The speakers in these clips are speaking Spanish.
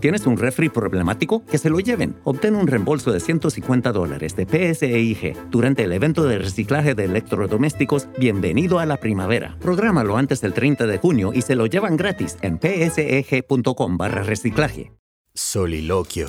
¿Tienes un refri problemático? Que se lo lleven. Obtén un reembolso de $150 de PSEIG durante el evento de reciclaje de electrodomésticos Bienvenido a la Primavera. Prográmalo antes del 30 de junio y se lo llevan gratis en pseg.com/reciclaje. Soliloquio.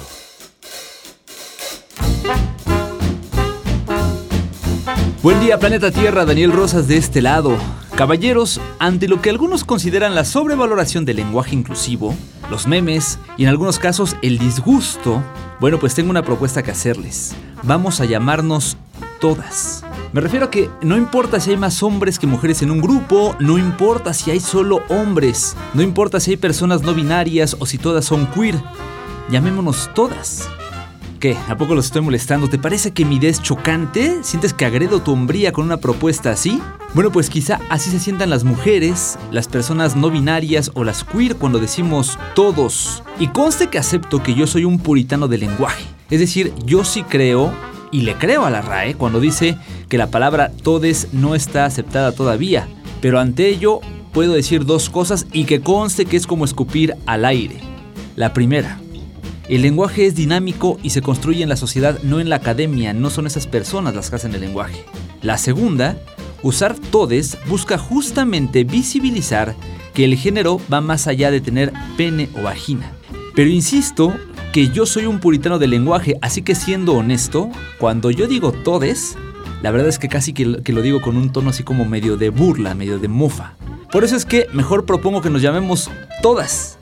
Buen día, planeta Tierra. Daniel Rosas de este lado. Caballeros, ante lo que algunos consideran la sobrevaloración del lenguaje inclusivo, los memes y en algunos casos el disgusto, bueno, pues tengo una propuesta que hacerles. Vamos a llamarnos todas. Me refiero a que no importa si hay más hombres que mujeres en un grupo, no importa si hay solo hombres, no importa si hay personas no binarias o si todas son queer. Llamémonos todas. ¿Qué? ¿A poco los estoy molestando? ¿Te parece que mi idea es chocante? ¿Sientes que agredo tu hombría con una propuesta así? Bueno, pues quizá así se sientan las mujeres, las personas no binarias o las queer cuando decimos todos. Y conste que acepto que yo soy un puritano del lenguaje. Es decir, yo sí creo, y le creo a la RAE cuando dice que la palabra todes no está aceptada todavía. Pero ante ello puedo decir dos cosas y que conste que es como escupir al aire. La primera: el lenguaje es dinámico y se construye en la sociedad, no en la academia. No son esas personas las que hacen el lenguaje. La segunda: usar todes busca justamente visibilizar que el género va más allá de tener pene o vagina. Pero insisto que yo soy un puritano del lenguaje, así que siendo honesto, cuando yo digo todes, la verdad es que casi que lo digo con un tono así como medio de burla, medio de mofa. Por eso es que mejor propongo que nos llamemos todas,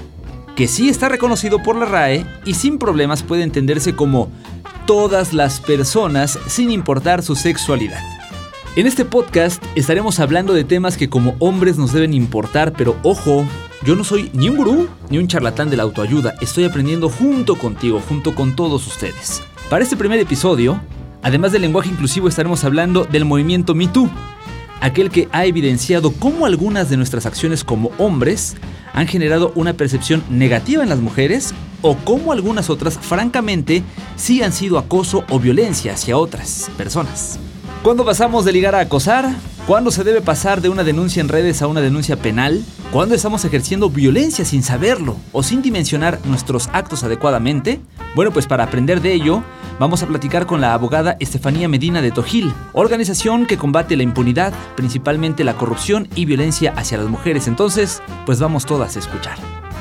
que sí está reconocido por la RAE y sin problemas puede entenderse como todas las personas sin importar su sexualidad. En este podcast estaremos hablando de temas que como hombres nos deben importar, pero ojo, yo no soy ni un gurú ni un charlatán de la autoayuda, estoy aprendiendo junto contigo, junto con todos ustedes. Para este primer episodio, además del lenguaje inclusivo, estaremos hablando del movimiento Me Too, aquel que ha evidenciado cómo algunas de nuestras acciones como hombres han generado una percepción negativa en las mujeres o cómo algunas otras, francamente, sí han sido acoso o violencia hacia otras personas. ¿Cuándo pasamos de ligar a acosar? ¿Cuándo se debe pasar de una denuncia en redes a una denuncia penal? ¿Cuándo estamos ejerciendo violencia sin saberlo o sin dimensionar nuestros actos adecuadamente? Bueno, pues para aprender de ello, vamos a platicar con la abogada Estefanía Medina de Tojil, organización que combate la impunidad, principalmente la corrupción y violencia hacia las mujeres. Entonces, pues vamos todas a escuchar.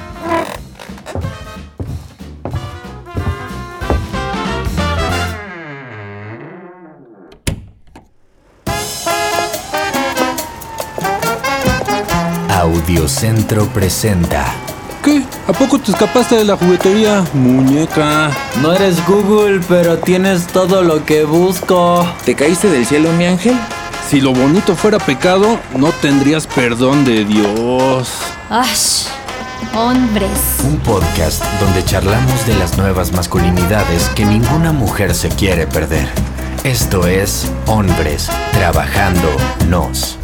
Audiocentro presenta. ¿Qué? ¿A poco te escapaste de la juguetería, muñeca? No eres Google, pero tienes todo lo que busco. ¿Te caíste del cielo, mi ángel? Si lo bonito fuera pecado, no tendrías perdón de Dios. ¡Ash! Hombres. Un podcast donde charlamos de las nuevas masculinidades que ninguna mujer se quiere perder. Esto es Hombres Trabajando Nos.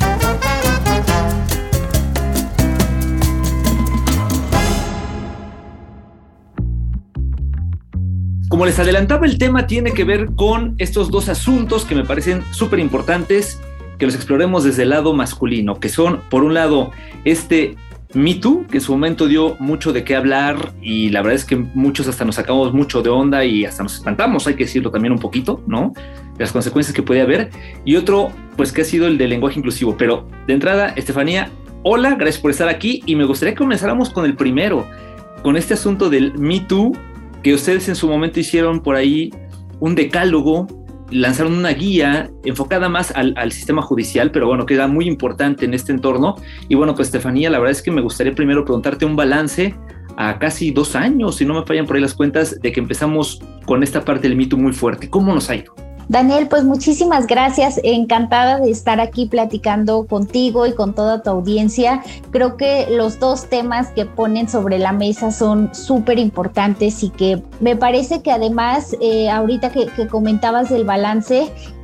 Como les adelantaba, el tema tiene que ver con estos dos asuntos que me parecen súper importantes que los exploremos desde el lado masculino, que son, por un lado, Me Too, que en su momento dio mucho de qué hablar y la verdad es que muchos hasta nos sacamos mucho de onda y hasta nos espantamos, hay que decirlo también un poquito, ¿no? De las consecuencias que podía haber. Y otro, pues que ha sido el del lenguaje inclusivo. Pero de entrada, Estefanía, hola, gracias por estar aquí y me gustaría que comenzáramos con el primero, con este asunto del Me Too, que ustedes en su momento hicieron por ahí un decálogo, lanzaron una guía enfocada más al sistema judicial, pero bueno, que era muy importante en este entorno. Y bueno, pues Estefanía, la verdad es que me gustaría primero preguntarte un balance a casi 2 años, si no me fallan por ahí las cuentas, de que empezamos con esta parte del Me Too muy fuerte. ¿Cómo nos ha ido? Daniel, pues muchísimas gracias, encantada de estar aquí platicando contigo y con toda tu audiencia. Creo que los dos temas que ponen sobre la mesa son súper importantes y que me parece que además, ahorita que comentabas del balance,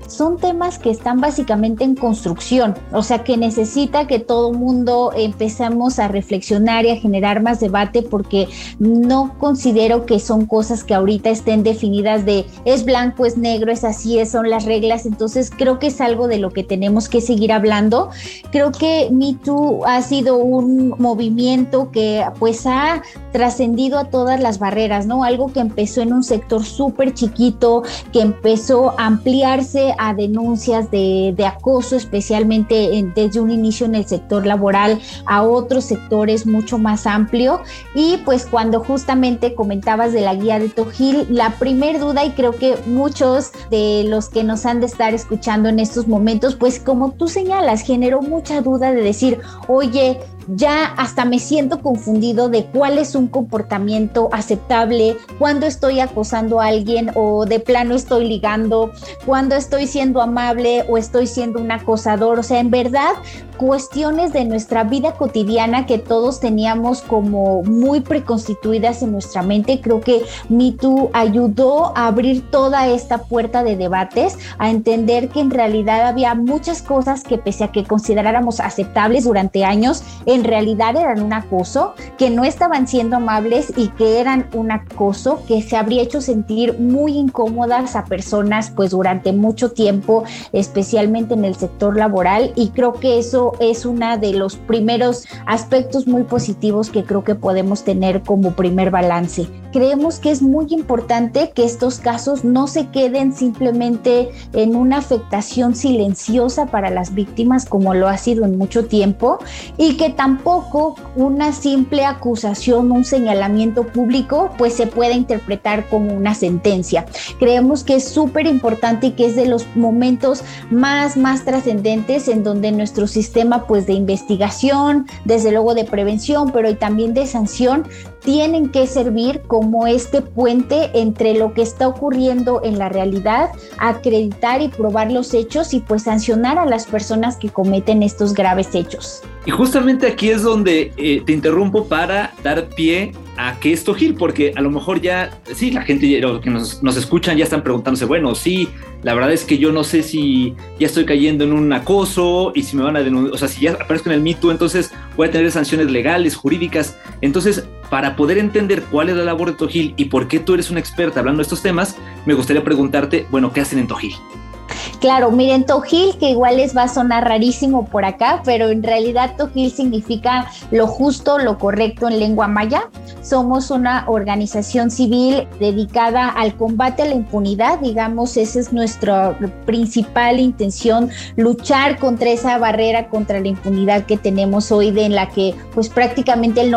son temas que están básicamente en construcción, o sea que necesita que todo mundo empecemos a reflexionar y a generar más debate, porque no considero que son cosas que ahorita estén definidas de es blanco, es negro, es así, son las reglas. Entonces creo que es algo de lo que tenemos que seguir hablando. Creo que Me Too ha sido un movimiento que pues ha trascendido a todas las barreras, ¿no? Algo que empezó en un sector súper chiquito, que empezó a ampliarse a denuncias de acoso, especialmente desde un inicio en el sector laboral a otros sectores mucho más amplio. Y pues cuando justamente comentabas de la guía de Togil, la primer duda, y creo que muchos de los que nos han de estar escuchando en estos momentos, pues como tú señalas, generó mucha duda de decir, oye, ya hasta me siento confundido de cuál es un comportamiento aceptable, cuando estoy acosando a alguien o de plano estoy ligando, cuando estoy siendo amable o estoy siendo un acosador. O sea, en verdad, cuestiones de nuestra vida cotidiana que todos teníamos como muy preconstituidas en nuestra mente. Creo que Me Too ayudó a abrir toda esta puerta de debates, a entender que en realidad había muchas cosas que pese a que consideráramos aceptables durante años, en realidad eran un acoso, que no estaban siendo amables y que eran un acoso que se habría hecho sentir muy incómodas a personas pues durante mucho tiempo, especialmente en el sector laboral. Y creo que eso es uno de los primeros aspectos muy positivos que creo que podemos tener como primer balance. Creemos que es muy importante que estos casos no se queden simplemente en una afectación silenciosa para las víctimas como lo ha sido en mucho tiempo, y que tampoco una simple acusación, un señalamiento público pues se pueda interpretar como una sentencia. Creemos que es súper importante y que es de los momentos más trascendentes en donde nuestro sistema pues de investigación, desde luego de prevención, pero y también de sanción, tienen que servir como este puente entre lo que está ocurriendo en la realidad, acreditar y probar los hechos y pues sancionar a las personas que cometen estos graves hechos. Y justamente aquí es donde te interrumpo para dar pie a qué es Togil, porque a lo mejor ya, sí, la gente que nos escuchan ya están preguntándose, bueno, sí, la verdad es que yo no sé si ya estoy cayendo en un acoso y si me van a denunciar, o sea, si ya aparezco en el Me Too, entonces voy a tener sanciones legales, jurídicas. Entonces, para poder entender cuál es la labor de Togil y por qué tú eres una experta hablando de estos temas, me gustaría preguntarte, bueno, ¿qué hacen en Togil? Claro, miren, Togil, que igual les va a sonar rarísimo por acá, pero en realidad Togil significa lo justo, lo correcto en lengua maya. Somos una organización civil dedicada al combate a la impunidad, digamos, esa es nuestra principal intención, luchar contra esa barrera, contra la impunidad que tenemos hoy, en la que pues prácticamente el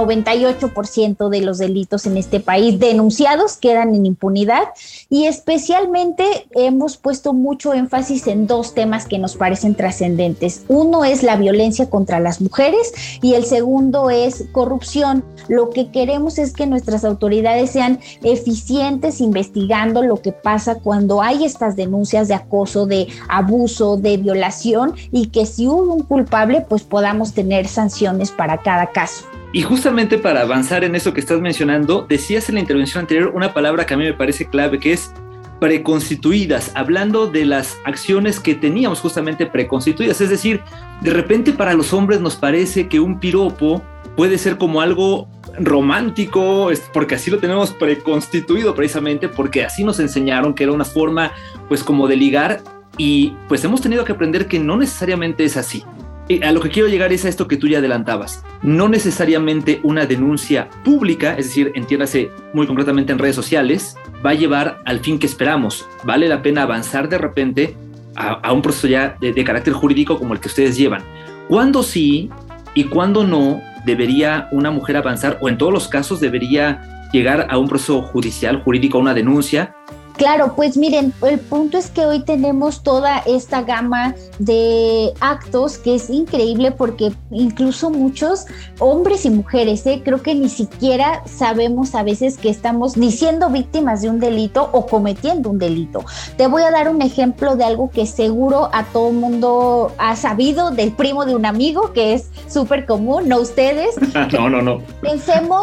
98% de los delitos en este país denunciados quedan en impunidad, y especialmente hemos puesto mucho énfasis en dos temas que nos parecen trascendentes. Uno es la violencia contra las mujeres y el segundo es corrupción. Lo que queremos es que nuestras autoridades sean eficientes investigando lo que pasa cuando hay estas denuncias de acoso, de abuso, de violación, y que si hubo un culpable, pues podamos tener sanciones para cada caso. Y justamente para avanzar en eso que estás mencionando, decías en la intervención anterior una palabra que a mí me parece clave, que es preconstituidas, hablando de las acciones que teníamos justamente preconstituidas. Es decir, de repente para los hombres nos parece que un piropo puede ser como algo romántico, porque así lo tenemos preconstituido, precisamente porque así nos enseñaron que era una forma pues como de ligar, y pues hemos tenido que aprender que no necesariamente es así. Y a lo que quiero llegar es a esto que tú ya adelantabas. No necesariamente una denuncia pública, es decir, entiéndase muy concretamente en redes sociales, va a llevar al fin que esperamos. Vale la pena avanzar de repente a un proceso ya de carácter jurídico como el que ustedes llevan. ¿Cuándo sí y cuándo no debería una mujer avanzar, o en todos los casos debería llegar a un proceso judicial, jurídico, a una denuncia? Claro, pues miren, el punto es que hoy tenemos toda esta gama de actos que es increíble, porque incluso muchos hombres y mujeres, creo que ni siquiera sabemos a veces que estamos ni siendo víctimas de un delito o cometiendo un delito. Te voy a dar un ejemplo de algo que seguro a todo mundo ha sabido, del primo de un amigo, que es súper común, no ustedes. No. Pensemos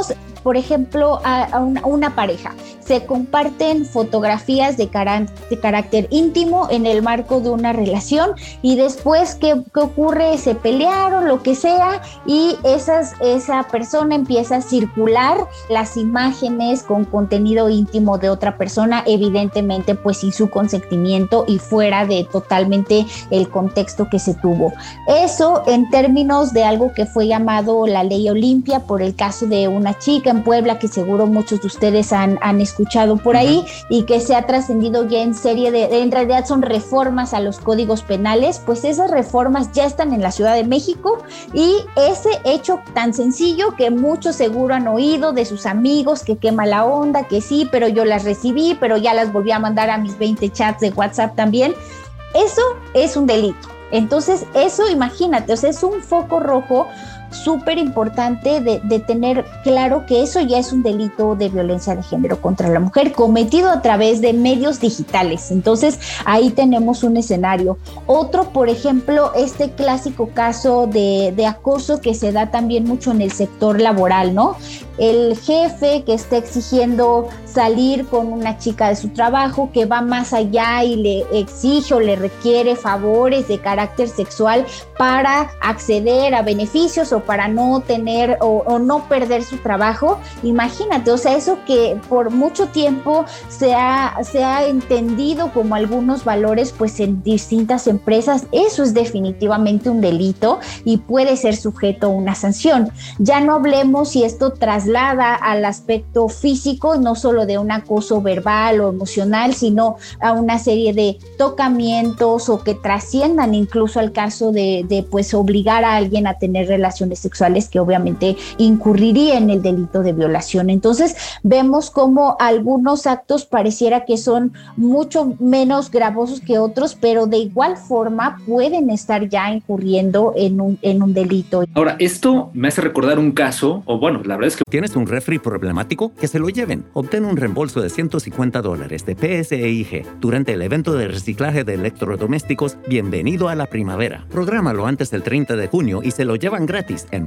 por ejemplo, a una pareja. Se comparten fotografías de carácter íntimo en el marco de una relación y después, ¿qué ocurre? Se pelearon, lo que sea, y esa persona empieza a circular las imágenes con contenido íntimo de otra persona, evidentemente pues sin su consentimiento y fuera de totalmente el contexto que se tuvo. Eso en términos de algo que fue llamado la Ley Olimpia por el caso de una chica en Puebla que seguro muchos de ustedes han escuchado por ahí, y que se ha trascendido ya en en realidad son reformas a los códigos penales, pues esas reformas ya están en la Ciudad de México, y ese hecho tan sencillo que muchos seguro han oído de sus amigos, que qué mala onda, que sí, pero yo las recibí, pero ya las volví a mandar a mis 20 chats de WhatsApp también, eso es un delito. Entonces eso, imagínate, o sea, es un foco rojo súper importante de tener claro que eso ya es un delito de violencia de género contra la mujer cometido a través de medios digitales. Entonces ahí tenemos un escenario. Otro, por ejemplo, este clásico caso de acoso que se da también mucho en el sector laboral, ¿no? El jefe que está exigiendo salir con una chica de su trabajo, que va más allá y le exige o le requiere favores de carácter sexual para acceder a beneficios o para no tener o no perder su trabajo. Imagínate, o sea, eso que por mucho tiempo se ha entendido como algunos valores pues en distintas empresas, eso es definitivamente un delito y puede ser sujeto a una sanción. Ya no hablemos si esto traslada al aspecto físico, no solo de un acoso verbal o emocional, sino a una serie de tocamientos o que trasciendan incluso al caso de pues obligar a alguien a tener relaciones sexuales, que obviamente incurriría en el delito de violación. Entonces vemos como algunos actos pareciera que son mucho menos gravosos que otros, pero de igual forma pueden estar ya incurriendo en un delito. Ahora, esto me hace recordar un caso, o bueno, la verdad es que... ¿Tienes un refri problemático? Que se lo lleven. Obtén un reembolso de $150 de PSEIG durante el evento de reciclaje de electrodomésticos Bienvenido a la Primavera. Prográmalo antes del 30 de junio y se lo llevan gratis en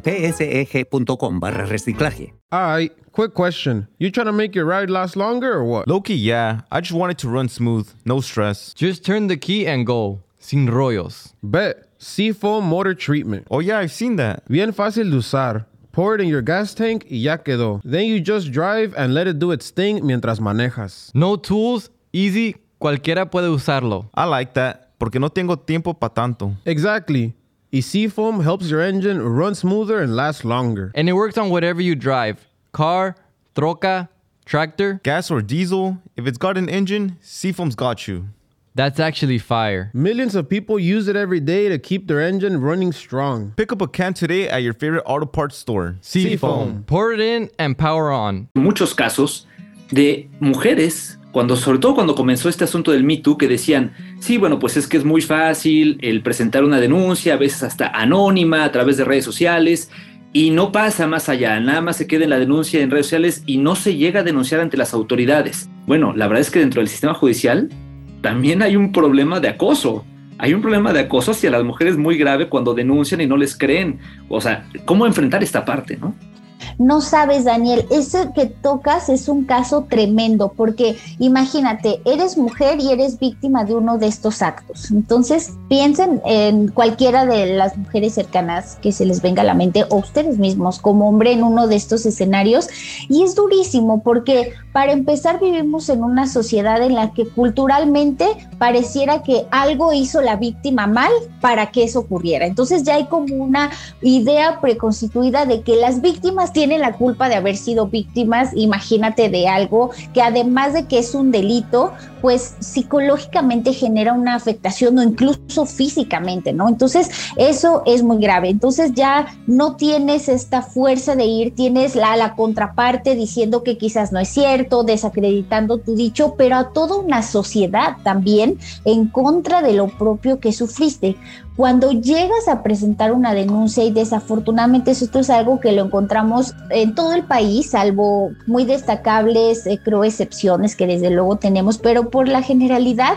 pseg.com/reciclaje. Alright, quick question. You trying to make your ride last longer or what? Low-key, yeah. I just want it to run smooth. No stress. Just turn the key and go. Sin rollos. Bet. Seafoam Motor Treatment. Oh yeah, I've seen that. Bien fácil de usar. Pour it in your gas tank y ya quedó. Then you just drive and let it do its thing mientras manejas. No tools, easy, cualquiera puede usarlo. I like that, porque no tengo tiempo pa' tanto. Exactly. Y Seafoam helps your engine run smoother and last longer. And it works on whatever you drive. Car, troca, tractor. Gas or diesel, if it's got an engine, Seafoam's got you. That's actually fire. Millions of people use it every day to keep their engine running strong. Pick up a can today at your favorite auto parts store. Seafoam. Pour it in and power on. Muchos casos de mujeres, sobre todo cuando comenzó este asunto del Me Too, que decían, sí, bueno, pues es que es muy fácil el presentar una denuncia, a veces hasta anónima, a través de redes sociales, y no pasa más allá, nada más se queda en la denuncia en redes sociales y no se llega a denunciar ante las autoridades. Bueno, la verdad es que dentro del sistema judicial también hay un problema de acoso. Hay un problema de acoso hacia las mujeres muy grave cuando denuncian y no les creen. O sea, ¿cómo enfrentar esta parte, no? No sabes, Daniel, ese que tocas es un caso tremendo, porque imagínate, eres mujer y eres víctima de uno de estos actos. Entonces, piensen en cualquiera de las mujeres cercanas que se les venga a la mente, o ustedes mismos como hombre en uno de estos escenarios, y es durísimo porque para empezar vivimos en una sociedad en la que culturalmente pareciera que algo hizo la víctima mal para que eso ocurriera. Entonces ya hay como una idea preconstituida de que las víctimas tienen la culpa de haber sido víctimas, imagínate, de algo que además de que es un delito, pues psicológicamente genera una afectación o incluso físicamente, ¿no? Entonces eso es muy grave. Entonces ya no tienes esta fuerza de ir, tienes la contraparte diciendo que quizás no es cierto, desacreditando tu dicho, pero a toda una sociedad también en contra de lo propio que sufriste. Cuando llegas a presentar una denuncia, y desafortunadamente esto es algo que lo encontramos en todo el país, salvo muy destacables, creo, excepciones que desde luego tenemos, pero por la generalidad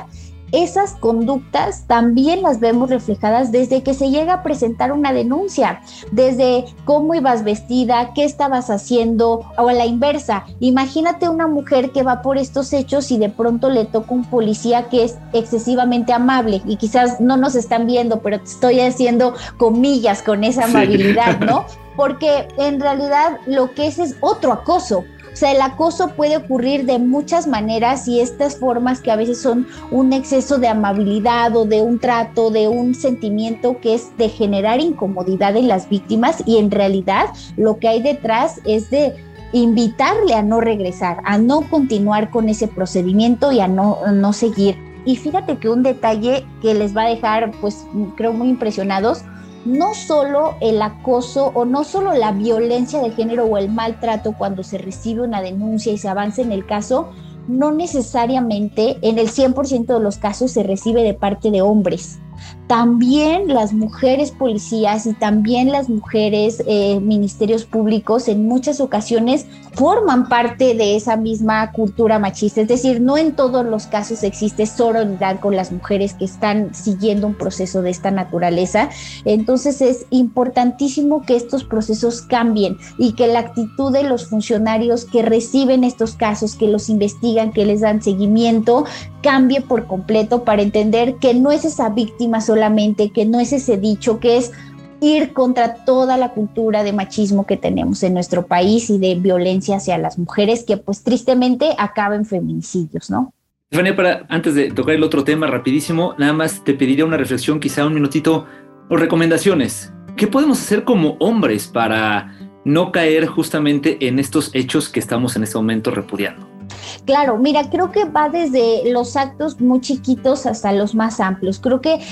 esas conductas también las vemos reflejadas desde que se llega a presentar una denuncia, desde cómo ibas vestida, qué estabas haciendo, o a la inversa. Imagínate una mujer que va por estos hechos y de pronto le toca un policía que es excesivamente amable, y quizás no nos están viendo, pero te estoy haciendo comillas con esa amabilidad, ¿no? Porque en realidad lo que es otro acoso. O sea, el acoso puede ocurrir de muchas maneras, y estas formas que a veces son un exceso de amabilidad o de un trato, de un sentimiento que es de generar incomodidad en las víctimas, y en realidad lo que hay detrás es de invitarle a no regresar, a no continuar con ese procedimiento y a no seguir. Y fíjate que un detalle que les va a dejar, pues creo, muy impresionados: no solo el acoso o no solo la violencia de género o el maltrato cuando se recibe una denuncia y se avanza en el caso, no necesariamente en el 100% de los casos se recibe de parte de hombres. También las mujeres policías y también las mujeres ministerios públicos en muchas ocasiones forman parte de esa misma cultura machista. Es decir, no en todos los casos existe sororidad con las mujeres que están siguiendo un proceso de esta naturaleza. Entonces es importantísimo que estos procesos cambien y que la actitud de los funcionarios que reciben estos casos, que los investigan, que les dan seguimiento, cambie por completo, para entender que no es esa víctima solamente, que no es ese dicho, que es ir contra toda la cultura de machismo que tenemos en nuestro país y de violencia hacia las mujeres, que pues tristemente acaba en feminicidios, ¿no? Estefanía, antes de tocar el otro tema rapidísimo, nada más te pediría una reflexión, quizá un minutito, o recomendaciones. ¿Qué podemos hacer como hombres para no caer justamente en estos hechos que estamos en este momento repudiando? Claro, mira, creo que va desde los actos muy chiquitos hasta los más amplios. Creo que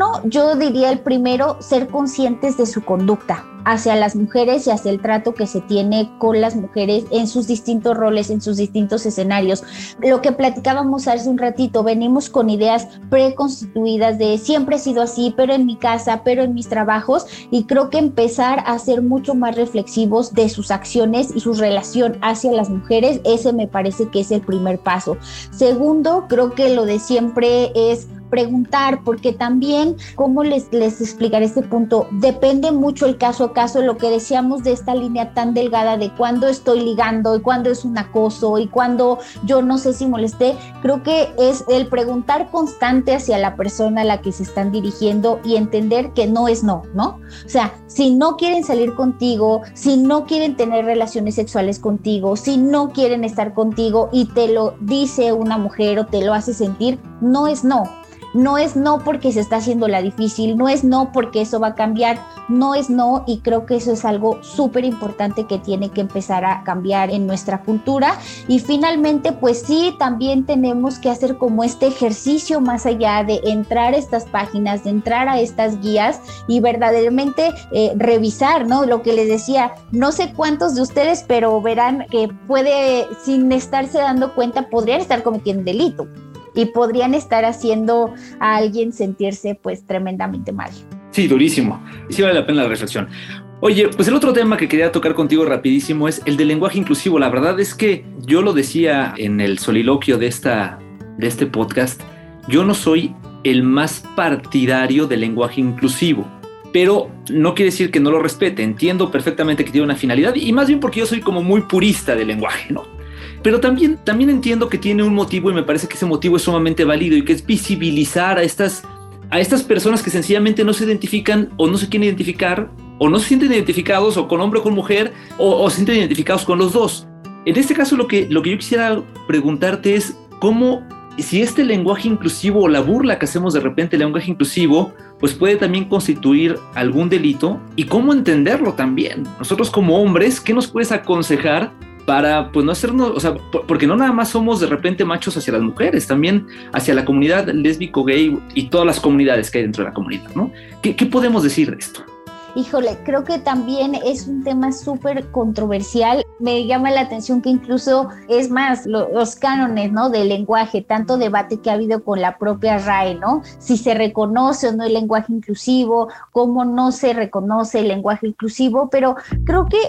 yo diría el primero, ser conscientes de su conducta hacia las mujeres y hacia el trato que se tiene con las mujeres en sus distintos roles, en sus distintos escenarios. Lo que platicábamos hace un ratito, venimos con ideas preconstituidas de siempre he sido así, pero en mi casa, pero en mis trabajos, y creo que empezar a ser mucho más reflexivos de sus acciones y su relación hacia las mujeres, ese me parece que es el primer paso. Segundo, creo que lo de siempre es preguntar, porque también, ¿cómo les explicaré este punto? Depende mucho el caso a caso, lo que decíamos de esta línea tan delgada de cuándo estoy ligando y cuándo es un acoso y cuándo yo no sé si molesté. Creo que es el preguntar constante hacia la persona a la que se están dirigiendo y entender que no es no, ¿no? O sea, si no quieren salir contigo, si no quieren tener relaciones sexuales contigo, si no quieren estar contigo y te lo dice una mujer o te lo hace sentir, no es no. No es no porque se está haciendo la difícil, no es no porque eso va a cambiar, no es no, y creo que eso es algo súper importante que tiene que empezar a cambiar en nuestra cultura. Y finalmente, pues sí, también tenemos que hacer como este ejercicio más allá de entrar a estas páginas, de entrar a estas guías y verdaderamente revisar, ¿no? Lo que les decía, no sé cuántos de ustedes, pero verán que puede, sin estarse dando cuenta, podrían estar cometiendo un delito. Y podrían estar haciendo a alguien sentirse pues tremendamente mal. Sí, durísimo. Y sí vale la pena la reflexión. Oye, pues el otro tema que quería tocar contigo rapidísimo es el del lenguaje inclusivo. La verdad es que yo lo decía en el soliloquio de este podcast, yo no soy el más partidario del lenguaje inclusivo, pero no quiere decir que no lo respete. Entiendo perfectamente que tiene una finalidad, y más bien porque yo soy como muy purista del lenguaje, ¿no? Pero también entiendo que tiene un motivo, y me parece que ese motivo es sumamente válido, y que es visibilizar a estas personas que sencillamente no se identifican o no se quieren identificar, o no se sienten identificados o con hombre o con mujer, o se sienten identificados con los dos. En este caso lo que yo quisiera preguntarte es cómo, si este lenguaje inclusivo o la burla que hacemos de repente del lenguaje inclusivo, pues puede también constituir algún delito, y cómo entenderlo también. Nosotros como hombres, ¿qué nos puedes aconsejar para pues no hacernos, o sea, porque no nada más somos de repente machos hacia las mujeres, también hacia la comunidad lésbico, gay y todas las comunidades que hay dentro de la comunidad, ¿no? ¿Qué podemos decir de esto? híjole, creo que también es un tema súper controversial. Me llama la atención que incluso, es más, los cánones, ¿no?, del lenguaje, tanto debate que ha habido con la propia RAE, ¿no? Si se reconoce o no el lenguaje inclusivo, cómo no se reconoce el lenguaje inclusivo, pero creo que,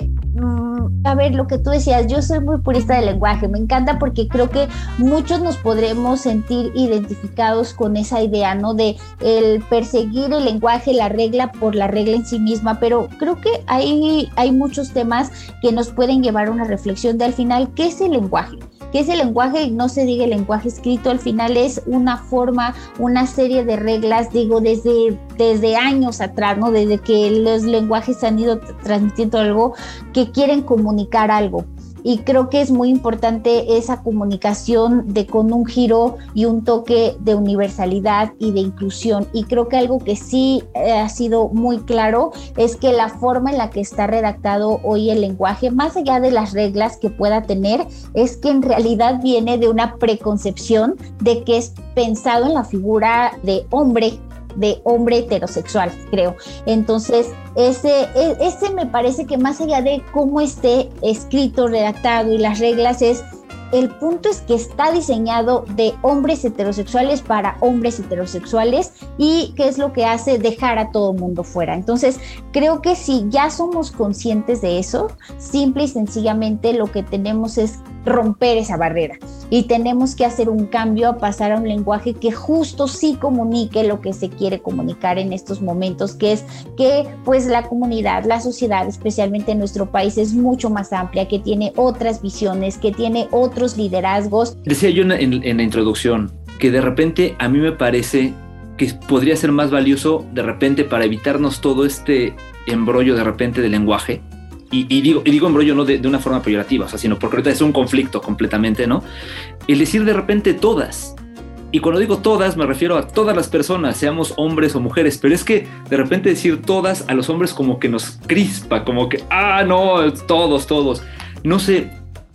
a ver, lo que tú decías, yo soy muy purista del lenguaje, me encanta porque creo que muchos nos podremos sentir identificados con esa idea, ¿no?, de el perseguir el lenguaje, la regla por la regla en sí misma, pero creo que hay muchos temas que nos pueden llevar a una reflexión de al final, ¿qué es el lenguaje? ¿Qué es el lenguaje? Y no se diga el lenguaje escrito, al final es una forma, una serie de reglas, digo, desde años atrás, ¿no? Desde que los lenguajes han ido transmitiendo algo, que quieren comunicar algo. Y creo que es muy importante esa comunicación con un giro y un toque de universalidad y de inclusión. Y creo que algo que sí ha sido muy claro es que la forma en la que está redactado hoy el lenguaje, más allá de las reglas que pueda tener, es que en realidad viene de una preconcepción de que es pensado en la figura de hombre heterosexual, creo. Entonces, ese me parece que más allá de cómo esté escrito, redactado y las reglas, el punto es que está diseñado de hombres heterosexuales para hombres heterosexuales, y qué es lo que hace dejar a todo mundo fuera. Entonces, creo que si ya somos conscientes de eso, simple y sencillamente lo que tenemos es romper esa barrera y tenemos que hacer un cambio a pasar a un lenguaje que justo sí comunique lo que se quiere comunicar en estos momentos, que es que pues la comunidad, la sociedad, especialmente en nuestro país, es mucho más amplia, que tiene otras visiones, que tiene otros liderazgos. Decía yo en la introducción que de repente a mí me parece que podría ser más valioso de repente para evitarnos todo este embrollo de repente del lenguaje. Y digo embrollo no de una forma peyorativa, o sea, sino porque ahorita es un conflicto completamente, ¿no? El decir de repente todas. Y cuando digo todas, me refiero a todas las personas, seamos hombres o mujeres, pero es que de repente decir todas a los hombres como que nos crispa, como que, no, todos. No sé,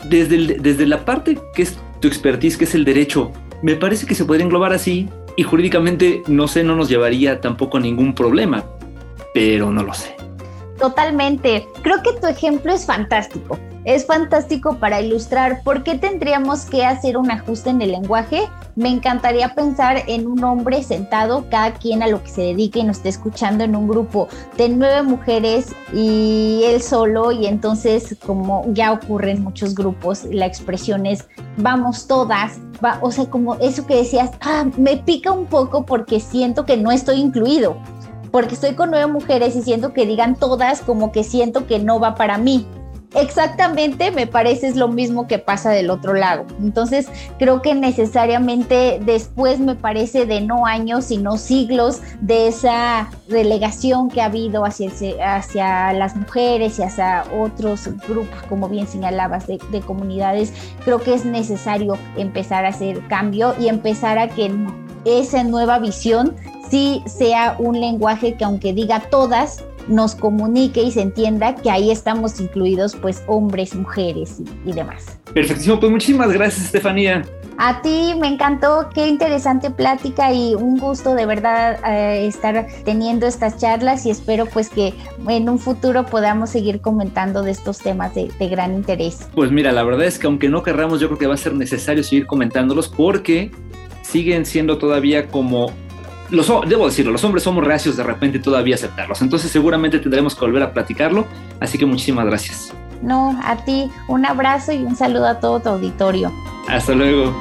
desde la parte que es tu expertise, que es el derecho, me parece que se podría englobar así y jurídicamente, no sé, no nos llevaría tampoco a ningún problema, pero no lo sé. Totalmente. Creo que tu ejemplo es fantástico. Es fantástico para ilustrar por qué tendríamos que hacer un ajuste en el lenguaje. Me encantaría pensar en un hombre sentado, cada quien a lo que se dedique, y nos esté escuchando en un grupo de 9 mujeres y él solo, y entonces, como ya ocurre en muchos grupos, la expresión es vamos todas, o sea, como eso que decías, me pica un poco porque siento que no estoy incluido, porque estoy con 9 mujeres y siento que digan todas, como que siento que no va para mí. Exactamente, me parece es lo mismo que pasa del otro lado. Entonces, creo que necesariamente después, me parece, de no años, sino siglos de esa relegación que ha habido hacia las mujeres y hacia otros grupos, como bien señalabas, de comunidades, creo que es necesario empezar a hacer cambio y empezar a que esa nueva visión sí sea un lenguaje que, aunque diga todas, nos comunique y se entienda que ahí estamos incluidos, pues, hombres, mujeres y demás. Perfectísimo, pues muchísimas gracias, Estefanía. A ti, me encantó, qué interesante plática y un gusto de verdad estar teniendo estas charlas, y espero pues que en un futuro podamos seguir comentando de estos temas de gran interés. Pues mira, la verdad es que aunque no querramos, yo creo que va a ser necesario seguir comentándolos porque siguen siendo todavía como... debo decirlo, los hombres somos reacios de repente todavía aceptarlos, entonces seguramente tendremos que volver a platicarlo, así que muchísimas gracias. No, a ti, un abrazo y un saludo a todo tu auditorio. Hasta luego.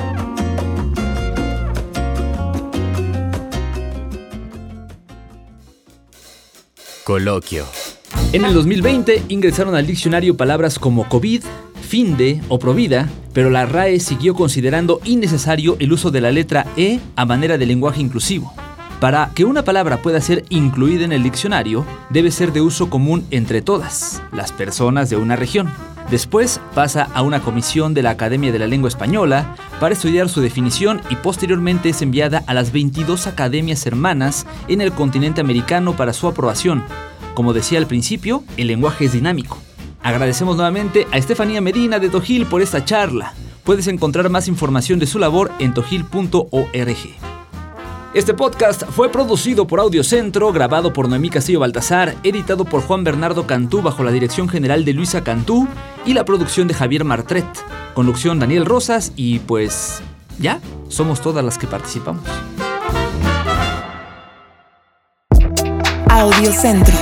Coloquio. En el 2020 ingresaron al diccionario palabras como COVID, finde o provida, pero la RAE siguió considerando innecesario el uso de la letra E a manera de lenguaje inclusivo. Para que una palabra pueda ser incluida en el diccionario, debe ser de uso común entre todas las personas de una región. Después pasa a una comisión de la Academia de la Lengua Española para estudiar su definición y posteriormente es enviada a las 22 academias hermanas en el continente americano para su aprobación. Como decía al principio, el lenguaje es dinámico. Agradecemos nuevamente a Estefanía Medina de Tojil por esta charla. Puedes encontrar más información de su labor en tojil.org. Este podcast fue producido por Audiocentro, grabado por Noemí Castillo Baltazar, editado por Juan Bernardo Cantú bajo la dirección general de Luisa Cantú y la producción de Javier Martret. Conducción Daniel Rosas y pues ya, somos todas las que participamos. Audiocentro.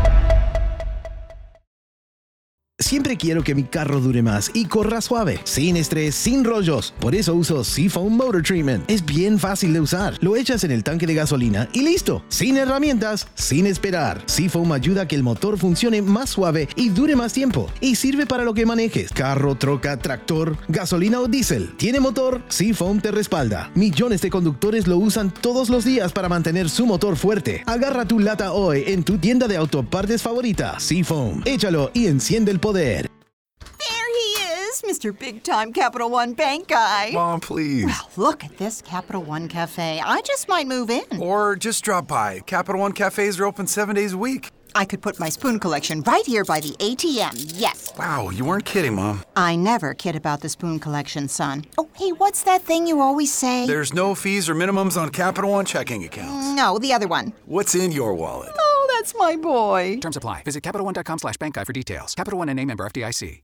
Siempre quiero que mi carro dure más y corra suave, sin estrés, sin rollos. Por eso uso Seafoam Motor Treatment. Es bien fácil de usar. Lo echas en el tanque de gasolina y listo. Sin herramientas, sin esperar. Seafoam ayuda a que el motor funcione más suave y dure más tiempo. Y sirve para lo que manejes. Carro, troca, tractor, gasolina o diésel. ¿Tiene motor? Seafoam te respalda. Millones de conductores lo usan todos los días para mantener su motor fuerte. Agarra tu lata hoy en tu tienda de autopartes favorita. Seafoam. Échalo y enciende el poder. There he is, Mr. Big Time Capital One Bank guy. Mom, please. Well, look at this Capital One Cafe. I just might move in. Or just drop by. Capital One cafes are open 7 days a week. I could put my spoon collection right here by the ATM, yes. Wow, you weren't kidding, Mom. I never kid about the spoon collection, son. Oh, hey, what's that thing you always say? There's no fees or minimums on Capital One checking accounts. No, the other one. What's in your wallet? Oh, that's my boy. Terms apply. Visit CapitalOne.com/bankguy for details. Capital One N.A. member FDIC.